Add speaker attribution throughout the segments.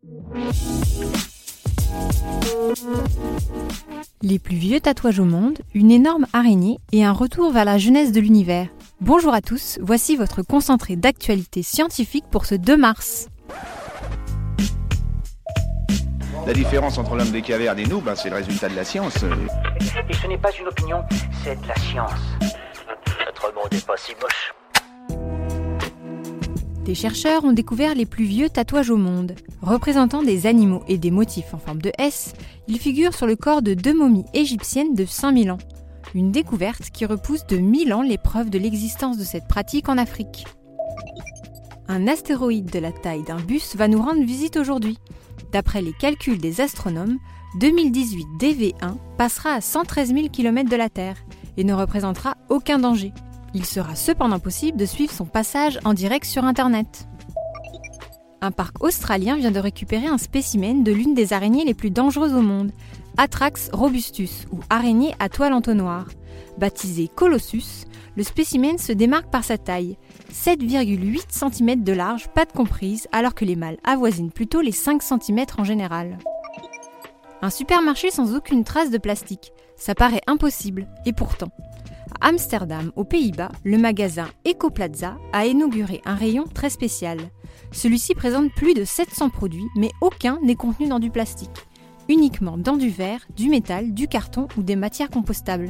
Speaker 1: Les plus vieux tatouages au monde, une énorme araignée et un retour vers la jeunesse de l'univers. Bonjour à tous, voici votre concentré d'actualité scientifique pour ce 2 mars.
Speaker 2: La différence entre l'homme des cavernes et nous, c'est le résultat de la science.
Speaker 3: Et ce n'est pas une opinion, c'est de la science. Notre monde n'est pas si moche.
Speaker 1: Des chercheurs ont découvert les plus vieux tatouages au monde. Représentant des animaux et des motifs en forme de S, ils figurent sur le corps de 2 momies égyptiennes de 5000 ans. Une découverte qui repousse de 1000 ans les preuves de l'existence de cette pratique en Afrique. Un astéroïde de la taille d'un bus va nous rendre visite aujourd'hui. D'après les calculs des astronomes, 2018 DV1 passera à 113 000 km de la Terre et ne représentera aucun danger. Il sera cependant possible de suivre son passage en direct sur Internet. Un parc australien vient de récupérer un spécimen de l'une des araignées les plus dangereuses au monde, Atrax robustus, ou araignée à toile entonnoir. Baptisé Colossus, le spécimen se démarque par sa taille, 7,8 cm de large, pattes comprises, alors que les mâles avoisinent plutôt les 5 cm en général. Un supermarché sans aucune trace de plastique, ça paraît impossible, et pourtant. À Amsterdam, aux Pays-Bas, le magasin Ecoplaza a inauguré un rayon très spécial. Celui-ci présente plus de 700 produits, mais aucun n'est contenu dans du plastique. Uniquement dans du verre, du métal, du carton ou des matières compostables.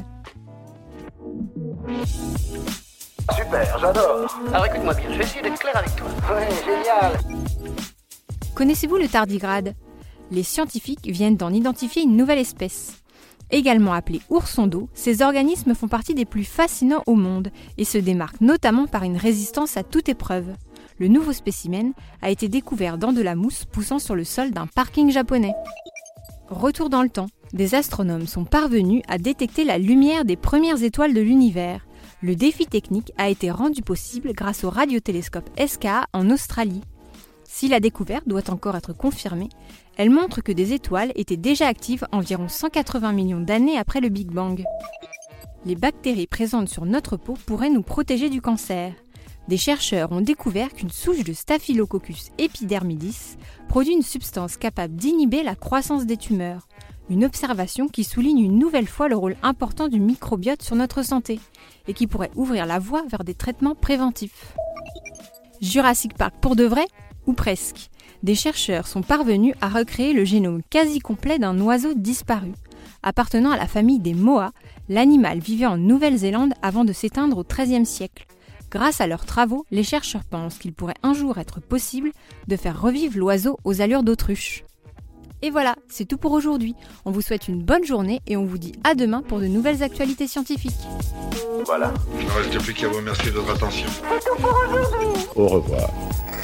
Speaker 3: Super, j'adore. Alors écoute-moi bien, je vais essayer d'être clair avec toi. Ouais, génial.
Speaker 1: Connaissez-vous le tardigrade ? Les scientifiques viennent d'en identifier une nouvelle espèce. Également appelés oursons d'eau, ces organismes font partie des plus fascinants au monde et se démarquent notamment par une résistance à toute épreuve. Le nouveau spécimen a été découvert dans de la mousse poussant sur le sol d'un parking japonais. Retour dans le temps, des astronomes sont parvenus à détecter la lumière des premières étoiles de l'univers. Le défi technique a été rendu possible grâce au radiotélescope SKA en Australie. Si la découverte doit encore être confirmée, elle montre que des étoiles étaient déjà actives environ 180 millions d'années après le Big Bang. Les bactéries présentes sur notre peau pourraient nous protéger du cancer. Des chercheurs ont découvert qu'une souche de Staphylococcus epidermidis produit une substance capable d'inhiber la croissance des tumeurs. Une observation qui souligne une nouvelle fois le rôle important du microbiote sur notre santé et qui pourrait ouvrir la voie vers des traitements préventifs. Jurassic Park pour de vrai ? Ou presque. Des chercheurs sont parvenus à recréer le génome quasi complet d'un oiseau disparu. Appartenant à la famille des moas, l'animal vivait en Nouvelle-Zélande avant de s'éteindre au XIIIe siècle. Grâce à leurs travaux, les chercheurs pensent qu'il pourrait un jour être possible de faire revivre l'oiseau aux allures d'autruche. Et voilà, c'est tout pour aujourd'hui. On vous souhaite une bonne journée et on vous dit à demain pour de nouvelles actualités scientifiques.
Speaker 4: Voilà. Il ne reste plus qu'à vous remercier de votre attention.
Speaker 5: C'est tout pour aujourd'hui.
Speaker 4: Au revoir.